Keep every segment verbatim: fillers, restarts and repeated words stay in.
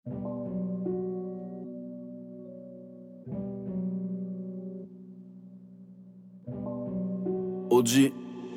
O G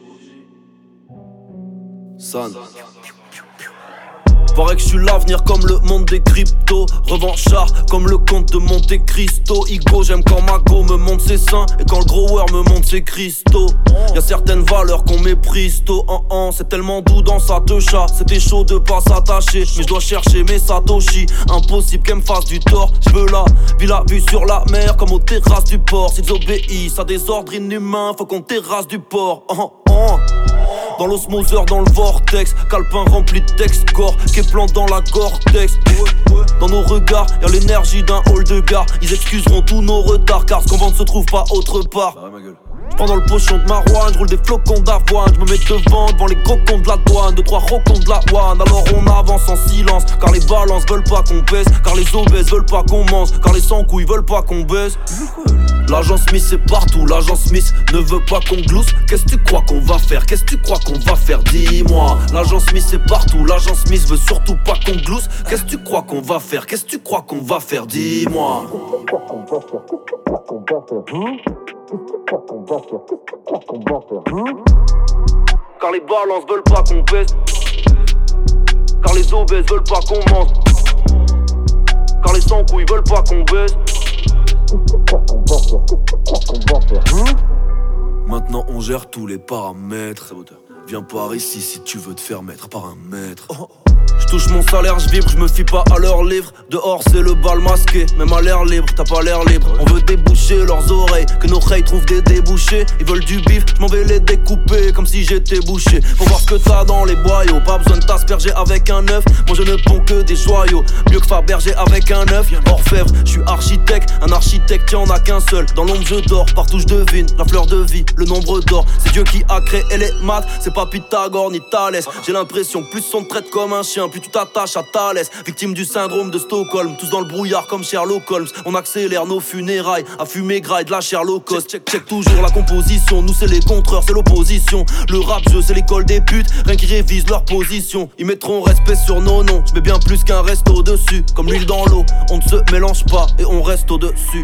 San. Paraît que je suis l'avenir comme le monde des cryptos. Revanchard comme le comte de Monte Cristo. Igo, j'aime quand Mago me montre ses seins et quand le grower me montre ses cristaux. Y'a certaines valeurs qu'on méprise tôt. En en, c'est tellement doux dans sa techa. C'était chaud de pas s'attacher, mais je dois chercher mes Satoshi. Impossible qu'elle me fasse du tort. J'veux la villa vue sur la mer comme aux terrasses du port. S'ils obéissent à des ordres inhumains, faut qu'on terrasse du port. En en. Dans l'osmoseur, dans le vortex, calepin rempli de texte, corps, Keplan dans la Gore-Tex. Dans nos regards, y'a l'énergie d'un hall de gare. Ils excuseront tous nos retards, car ce qu'on vend ne se trouve pas autre part. J'prends dans le pochon de Marouane, j'roule des flocons d'avoine. J'me mets devant, devant les gros cons de la douane. Deux, trois rocons de la one, alors on avance en silence. Car les balances veulent pas qu'on baisse, car les obèses veulent pas qu'on mange, car les sans couilles veulent pas qu'on baisse. L'agent Smith c'est partout, l'agent Smith ne veut pas qu'on glousse. Qu'est-ce que tu crois qu'on va faire? Qu'est-ce que tu crois qu'on va faire? Dis-moi. L'agent Smith c'est partout, l'agent Smith veut surtout pas qu'on glousse. Qu'est-ce que tu crois qu'on va faire? Qu'est-ce que tu crois qu'on va faire? Dis-moi. Car les balances veulent pas qu'on baisse, car les obèses veulent pas qu'on mange, car les sans couilles veulent pas qu'on baisse. Maintenant on gère tous les paramètres. Viens par ici si tu veux te faire mettre par un maître. Je touche mon salaire, je vibre, je me fie pas à leurs livres. Dehors c'est le bal masqué, même à l'air libre, t'as pas l'air libre. On veut déboucher leurs oreilles, que nos reilles trouvent des débouchés. Ils veulent du bif, je m'en vais les découper comme si j'étais bouché. Faut voir ce que t'as dans les boyaux, pas besoin de t'asperger avec un œuf. Moi je ne ponds que des joyaux, mieux que Fabergé avec un œuf. Orfèvre, je suis architecte, un architecte y'en a qu'un seul. Dans l'ombre je dors, partout je devine la fleur de vie, le nombre d'or. C'est Dieu qui a créé les maths, c'est pas Pythagore ni Thalès. J'ai l'impression que plus on te traite comme un chien, plus tu t'attaches à Thalès. Victime du syndrome de Stockholm, tous dans le brouillard comme Sherlock Holmes. On accélère nos funérailles à fumer graille de la Sherlock Cost. Check, check toujours la composition, nous c'est les contreurs, c'est l'opposition. Le rap jeu c'est l'école des putes, rien qui révise leur position. Ils mettront respect sur nos noms, je mets bien plus qu'un resto dessus. Comme l'huile dans l'eau, on ne se mélange pas et on reste au-dessus.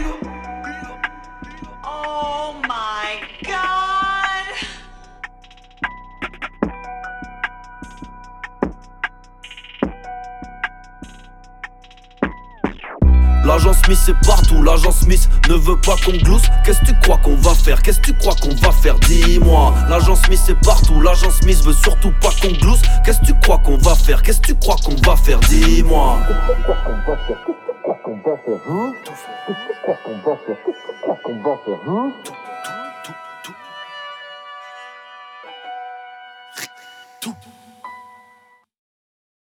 Oh my God. L'agent Smith c'est partout, l'agent Smith ne veut pas qu'on glousse. Qu'est-ce que tu crois qu'on va faire? Qu'est-ce que tu crois qu'on va faire? Dis-moi. L'agent Smith c'est partout, l'agent Smith veut surtout pas qu'on glousse. Qu'est-ce que tu crois qu'on va faire? Qu'est-ce que tu crois qu'on va faire? Dis-moi. Tout.